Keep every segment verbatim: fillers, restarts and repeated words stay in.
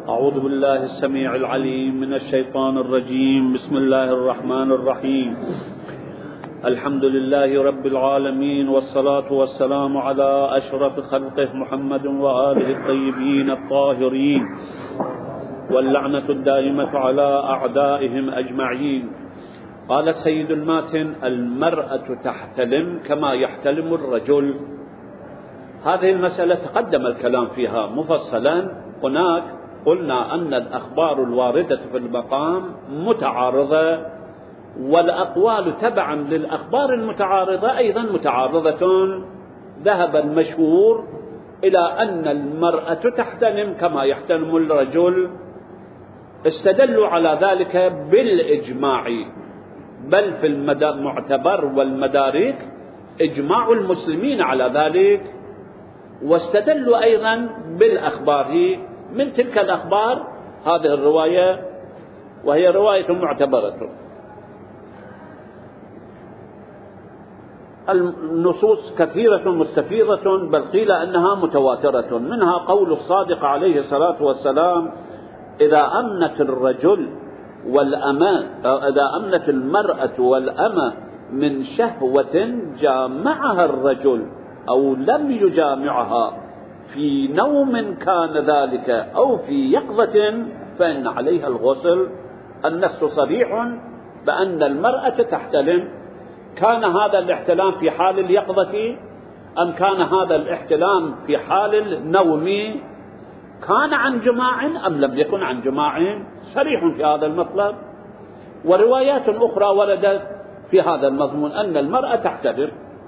أعوذ بالله السميع العليم من الشيطان الرجيم. بسم الله الرحمن الرحيم. الحمد لله رب العالمين، والصلاة والسلام على أشرف خلقه محمد وآله الطيبين الطاهرين، واللعنة الدائمة على أعدائهم أجمعين. قال سيد الماتن: المرأة تحتلم كما يحتلم الرجل. هذه المسألة تقدم الكلام فيها مفصلا. هناك قلنا أن الأخبار الواردة في المقام متعارضة، والأقوال تبعا للأخبار المتعارضة أيضا متعارضة. ذهب المشهور إلى أن المرأة تحتلم كما يحتلم الرجل. استدلوا على ذلك بالإجماع، بل في المعتبر والمدارك إجماع المسلمين على ذلك. واستدلوا أيضا بالأخبار، من تلك الأخبار هذه الرواية، وهي رواية معتبرة. النصوص كثيرة مستفيضة، بل قيل أنها متواترة. منها قول الصادق عليه الصلاة والسلام: إذا أمنت الرجل والأمة إذا أمنت المرأة والأمة من شهوة جامعها الرجل أو لم يجامعها في نوم كان ذلك أو في يقظة فإن عليها الغسل. النص صريح بأن المرأة تحتلم. كان هذا الاحتلام في حال اليقظة أم كان هذا الاحتلام في حال النوم؟ كان عن جماع أم لم يكن عن جماع؟ صريح في هذا المطلب. وروايات أخرى وردت في هذا المضمون أن المرأة تحتلم.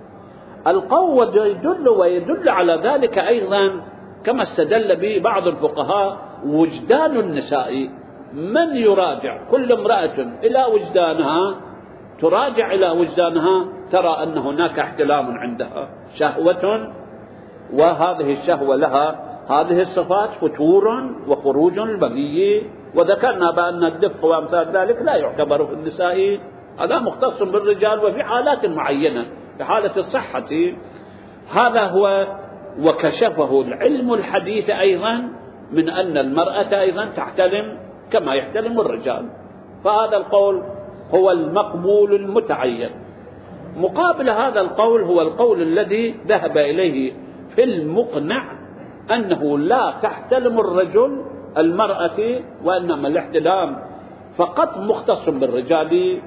القول يدل ويدل على ذلك أيضا، كما استدل به بعض الفقهاء، وجدان النساء. من يراجع كل امرأة إلى وجدانها، تراجع إلى وجدانها، ترى أن هناك احتلام عندها، شهوة، وهذه الشهوة لها هذه الصفات: فتور وخروج المني. وذكرنا بأن الدفق وأمثال ذلك لا يعتبر في النساء، هذا مختص بالرجال وفي حالات معينة، في حالة الصحة. هذا هو. وكشفه العلم الحديث أيضا من أن المرأة أيضا تحتلم كما يحتلم الرجال. فهذا القول هو المقبول المتعين. مقابل هذا القول هو القول الذي ذهب إليه في المقنع أنه لا تحتلم الرجل المرأة، وإنما الاحتلام فقط مختص بالرجال،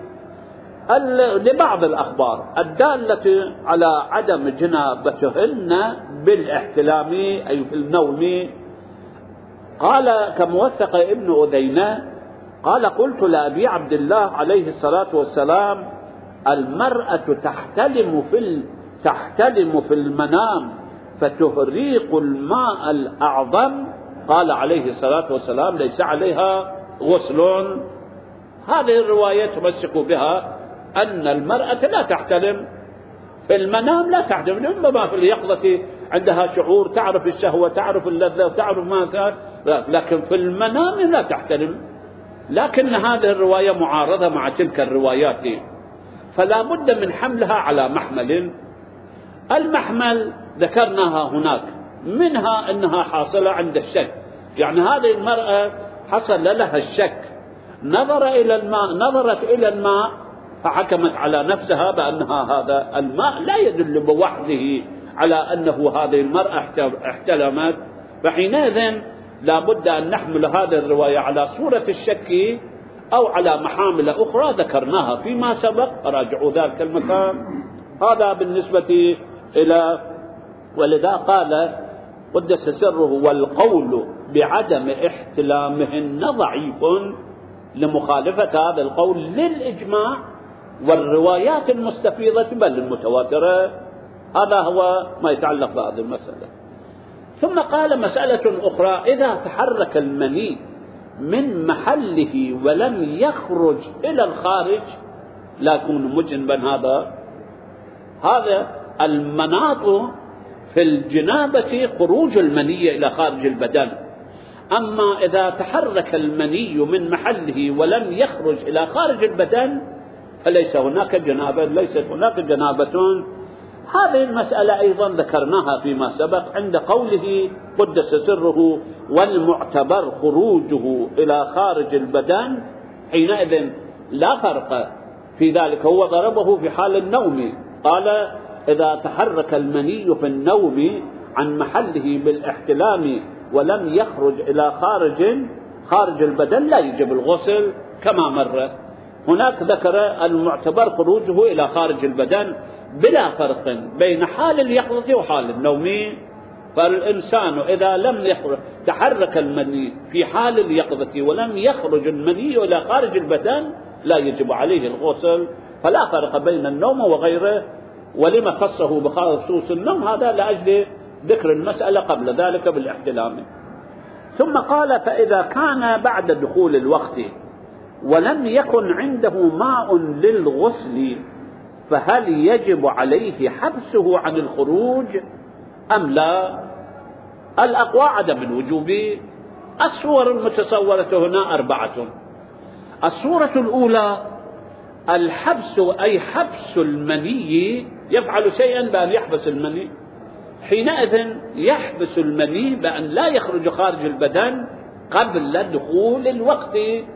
لبعض الأخبار الدالة على عدم جنابتهن بالاحتلام أي في النوم. قال كموثق ابن أذينة قال: قلت لأبي عبد الله عليه الصلاة والسلام: المرأة تحتلم في تحتلم في المنام فتهريق الماء الأعظم. قال عليه الصلاة والسلام: ليس عليها غسل. هذه الرواية تمسك بها أن المرأة لا تحتلم في المنام، لا تحتلم، إنما في اليقظة عندها شعور، تعرف الشهوة، تعرف اللذة، تعرف ما كان، لكن في المنام لا تحتلم. لكن هذه الرواية معارضة مع تلك الروايات، فلا بد من حملها على محمل. المحمل ذكرناها هناك، منها أنها حاصلة عند الشك، يعني هذه المرأة حصل لها الشك، نظر إلى الماء نظرت إلى الماء فحكمت على نفسها بأنها هذا الماء لا يدل بوحده على أنه هذه المرأة احتلمت. فحينئذ لا بد أن نحمل هذه الرواية على صورة الشك أو على محامل أخرى ذكرناها فيما سبق، راجعوا ذلك المكان. هذا بالنسبة إلى. ولذا قال قدس سره: والقول بعدم احتلامهن ضعيف، لمخالفة هذا القول للإجماع والروايات المستفيضة بل المتواترة. هذا هو ما يتعلق بهذه المسألة. ثم قال مسألة أخرى: إذا تحرك المني من محله ولم يخرج إلى الخارج لا يكون مجنبا. هذا هذا المناط في الجنابة خروج المني إلى خارج البدن. أما إذا تحرك المني من محله ولم يخرج إلى خارج البدن فليس هناك جنابة، ليست هناك جنابة. هذه المسألة أيضا ذكرناها فيما سبق عند قوله قدس سره والمعتبر خروجه إلى خارج البدن، حينئذ لا فرق في ذلك. هو ضربه في حال النوم، قال إذا تحرك المني في النوم عن محله بالاحتلام ولم يخرج إلى خارج خارج البدن لا يجب الغسل كما مر. هناك ذكر المعتبر خروجه إلى خارج البدن بلا فرق بين حال اليقظة وحال النوم. فالإنسان إذا لم يخرج تحرك المني في حال اليقظة ولم يخرج المني إلى خارج البدن لا يجب عليه الغسل، فلا فرق بين النوم وغيره. ولما خصه بخصوص النوم؟ هذا لأجل ذكر المسألة قبل ذلك بالاحتلام. ثم قال فإذا كان بعد دخول الوقت ولم يكن عنده ماء للغسل فهل يجب عليه حبسه عن الخروج أم لا؟ الأقوى عدم الوجوب. الصور المتصورة هنا أربعة. الصورة الأولى الحبس، أي حبس المني، يفعل شيئا بأن يحبس المني، حينئذ يحبس المني بأن لا يخرج خارج البدن قبل دخول الوقت،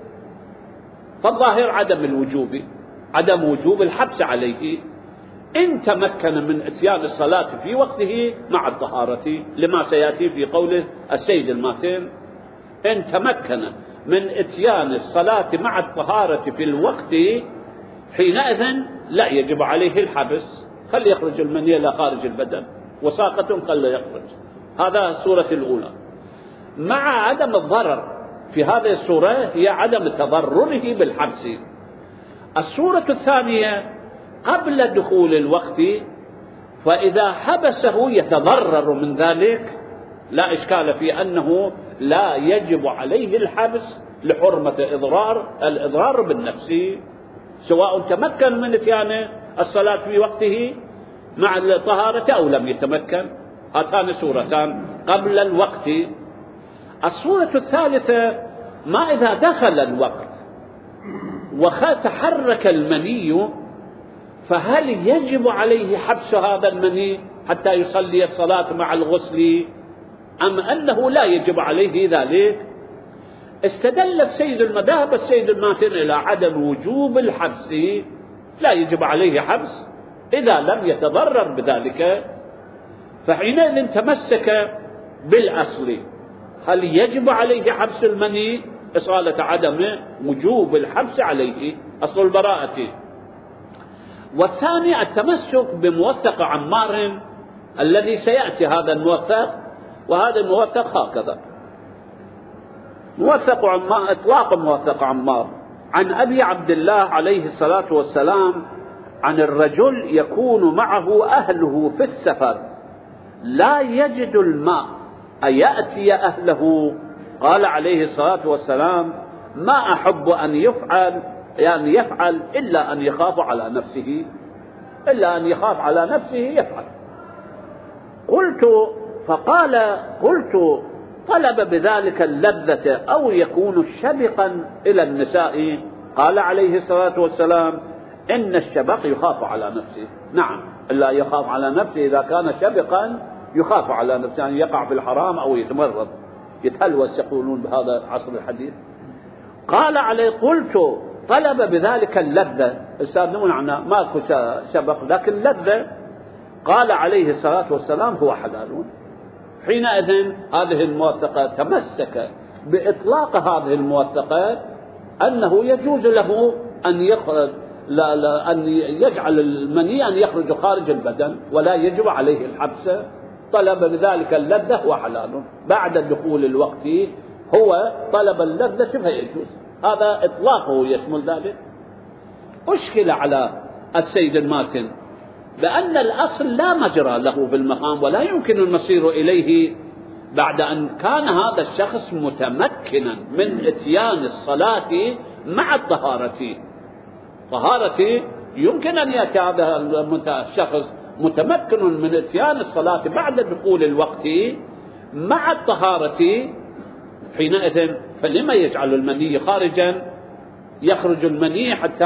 فالظاهر عدم الوجوب، عدم وجوب الحبس عليه إن تمكن من إتيان الصلاة في وقته مع الطهارة، لما سيأتي في قوله السيد الماتن إن تمكن من إتيان الصلاة مع الطهارة في الوقت حينئذ لا يجب عليه الحبس، خل يخرج المني إلى خارج البدن وساقة خل يخرج. هذا الصورة الأولى. مع عدم الضرر في هذه الصورة هي عدم تضرره بالحبس. الصورة الثانية قبل دخول الوقت، فإذا حبسه يتضرر من ذلك لا إشكال في أنه لا يجب عليه الحبس لحرمة إضرار الإضرار بالنفس، سواء تمكن من إتيان الصلاة في وقته مع الطهارة أو لم يتمكن. هاتان صورتان قبل الوقت. الصورة الثالثة ما إذا دخل الوقت وتحرك المني، فهل يجب عليه حبس هذا المني حتى يصلي الصلاة مع الغسل أم أنه لا يجب عليه ذلك؟ استدل السيد المذاهب السيد الماتن إلى عدم وجوب الحبس، لا يجب عليه حبس إذا لم يتضرر بذلك، فحينئذ تمسك بالأصل هل يجب عليه حبس المني؟ إصالة عدم وجوب الحبس عليه، أصل البراءة. والثاني التمسك بموثق عمار الذي سيأتي هذا الموثق، وهذا الموثق هكذا: موثق عمار، إطلاق موثق عمار عن أبي عبد الله عليه الصلاة والسلام عن الرجل يكون معه أهله في السفر لا يجد الماء أيأتي أهله؟ قال عليه الصلاة والسلام: ما أحب أن يفعل يعني يفعل إلا أن يخاف على نفسه، إلا أن يخاف على نفسه يفعل. قلت فقال قلت طلب بذلك اللذة أو يكون شبقا إلى النساء؟ قال عليه الصلاة والسلام: إن الشبق يخاف على نفسه. نعم، إلا يخاف على نفسه إذا كان شبقا يخاف على نفسه، يعني يقع في الحرام أو يتمرض يتهلوس يقولون بهذا عصر الحديث. قال عليه قلت طلب بذلك اللذة، استاذنون عنا ماكو شبق لكن لذة. قال عليه الصلاة والسلام: هو حلال. حينئذ هذه الموثقة تمسك بإطلاق هذه الموثقات أنه يجوز له أن يخرج لا لا أن يجعل المني أن يخرج خارج البدن ولا يجب عليه الحبس. طلب بذلك اللذة هو حلال. بعد دخول الوقت هو طلب اللذة شبه يجوز، هذا إطلاقه يشمل ذلك. أشكل على السيد الماتن بأن الأصل لا مجرى له في المقام ولا يمكن المصير إليه بعد أن كان هذا الشخص متمكنا من إتيان الصلاة مع الطهارة. طهارة يمكن أن يأتي هذا الشخص متمكن من إتيان الصلاة بعد دخول الوقت مع الطهارة، حينئذ فلما يجعل المني خارجا؟ يخرج المني حتى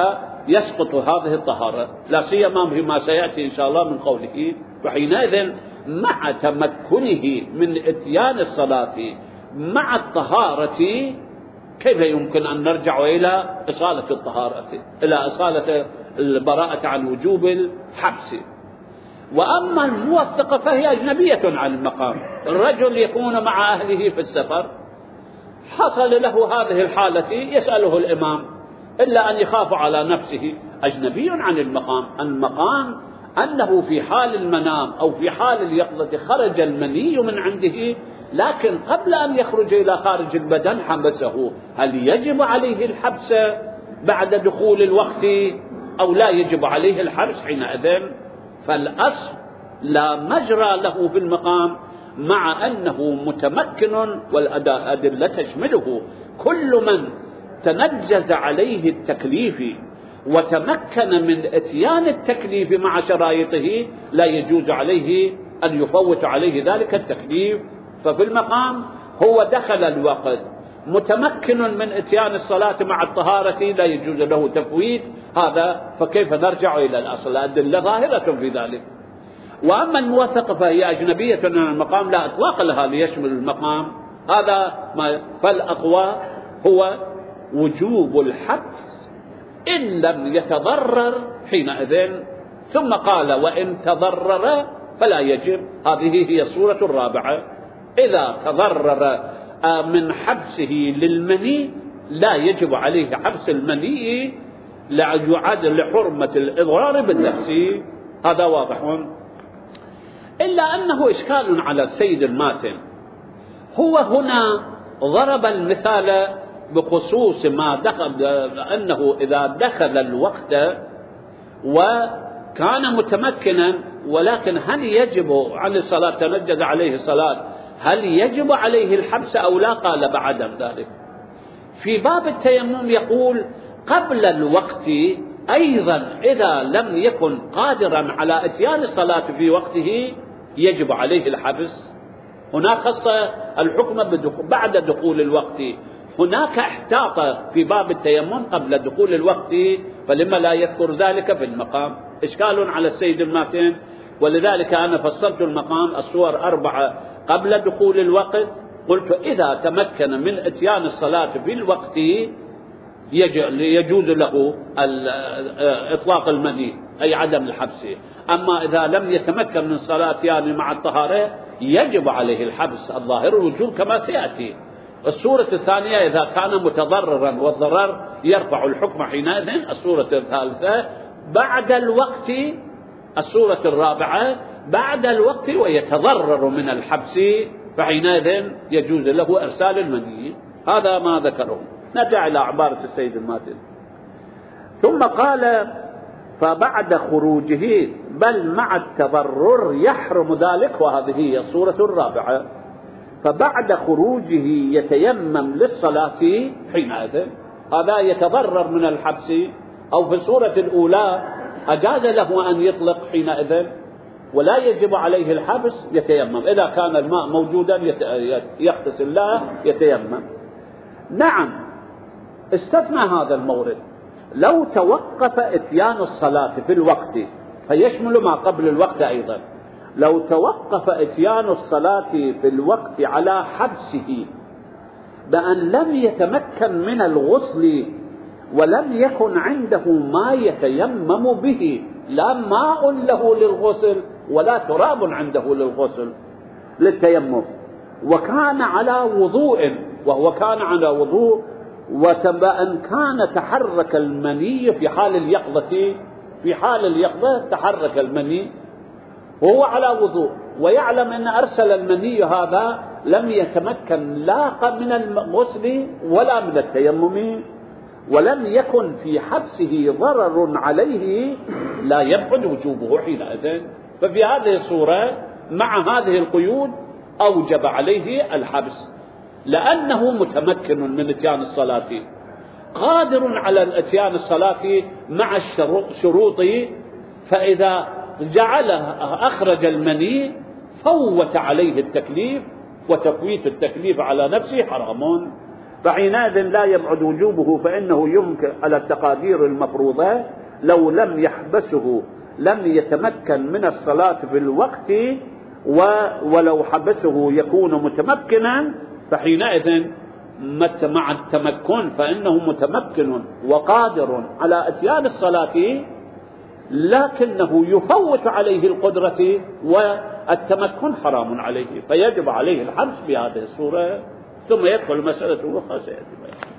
يسقط هذه الطهارة، لا سيما فيما سيأتي إن شاء الله من قوله. وحينئذ مع تمكنه من إتيان الصلاة مع الطهارة كيف يمكن أن نرجع إلى إصالة الطهارة، إلى إصالة البراءة عن وجوب الحبس؟ وأما الموثقة فهي أجنبية عن المقام. الرجل يكون مع أهله في السفر، حصل له هذه الحالة، يسأله الإمام إلا أن يخاف على نفسه، أجنبي عن المقام. المقام أنه في حال المنام أو في حال اليقظة خرج المني من عنده، لكن قبل أن يخرج إلى خارج البدن حبسه. هل يجب عليه الحبس بعد دخول الوقت أو لا يجب عليه الحبس حينئذ؟ فالأصل لا مجرى له في المقام، مع أنه متمكن، والأدلة تشمله كل من تنجز عليه التكليف وتمكن من إتيان التكليف مع شرائطه لا يجوز عليه أن يفوت عليه ذلك التكليف. ففي المقام هو دخل الوقت متمكن من إتيان الصلاة مع الطهارة، لا يجوز له تفويت هذا. فكيف نرجع إلى الأصل؟ الأدلة ظاهرة في ذلك. وأما الموثقة فهي أجنبية عن المقام، لا إطلاق لها ليشمل المقام. هذا ما فالأقوى هو وجوب الحبس إن لم يتضرر حينئذ. ثم قال وإن تضرر فلا يجب. هذه هي الصورة الرابعة. إذا تضرر من حبسه للمني لا يجب عليه حبس المني، لا يعد لحرمة الإضرار بالنفس. هذا واضح. إلا أنه إشكال على السيد الماتن. هو هنا ضرب المثال بخصوص ما دخل، أنه إذا دخل الوقت وكان متمكنا، ولكن هل يجب عن الصلاة، تنجز عليه الصلاة، هل يجب عليه الحبس أو لا؟ قال بعدم ذلك. في باب التيمم يقول قبل الوقت أيضا إذا لم يكن قادرا على إتيان الصلاة في وقته يجب عليه الحبس. هناك خص الحكم بعد دخول الوقت. هناك احتاط في باب التيمم قبل دخول الوقت، فلما لا يذكر ذلك في المقام؟ إشكال على السيد الماتن. ولذلك أنا فصلت المقام الصور أربعة قبل دخول الوقت. قلت إذا تمكن من إتيان الصلاة في الوقت يجوز له إطلاق المني، أي عدم الحبس. أما إذا لم يتمكن من الصلاة يعني مع الطهارة يجب عليه الحبس الظاهر الوجوب كما سيأتي. الصورة الثانية إذا كان متضررا والضرر يرفع الحكم حينئذ. الصورة الثالثة بعد الوقت. الصورة الرابعة بعد الوقت ويتضرر من الحبس، فحينئذ يجوز له إرسال المني. هذا ما ذكره. نرجع إلى عبارة السيد الماتن. ثم قال فبعد خروجه بل مع التضرر يحرم ذلك، وهذه هي الصورة الرابعة. فبعد خروجه يتيمم للصلاة حينئذ. هذا يتضرر من الحبس، أو في الصورة الأولى أجاز له أن يطلق حينئذ ولا يجب عليه الحبس، يتيمم. إذا كان الماء موجودا يغتسل له يتيمم. نعم استثنى هذا المورد. لو توقف إتيان الصلاة في الوقت، فيشمل ما قبل الوقت أيضا، لو توقف إتيان الصلاة في الوقت على حبسه بأن لم يتمكن من الغسل ولم يكن عنده ما يتيمم به، لا ماء له للغسل ولا تراب عنده للغسل للتيمم، وكان على وضوء، وهو كان على وضوء، وأن كان تحرك المني في حال اليقظة، في حال اليقظة تحرك المني وهو على وضوء، ويعلم أن أرسل المني هذا لم يتمكن لا من الغسل ولا من التيمم، ولم يكن في حبسه ضرر عليه، لا يبعد وجوبه حينئذ. ففي هذه الصورة مع هذه القيود أوجب عليه الحبس، لأنه متمكن من إتيان الصلاة، قادر على إتيان الصلاة مع الشروط. فإذا جعله أخرج المني فوت عليه التكليف، وتفويت التكليف على نفسه حرام. فحينئذ لا يبعد وجوبه، فإنه يمكن على التقادير المفروضة لو لم يحبسه لم يتمكن من الصلاة في الوقت، ولو حبسه يكون متمكنا، فحينئذ مع التمكن فإنه متمكن وقادر على إتيان الصلاة، لكنه يفوت عليه القدرة والتمكن حرام عليه، فيجب عليه الحبس بهذه الصورة. ثم يدخل المسألة الأخرى سيأتي.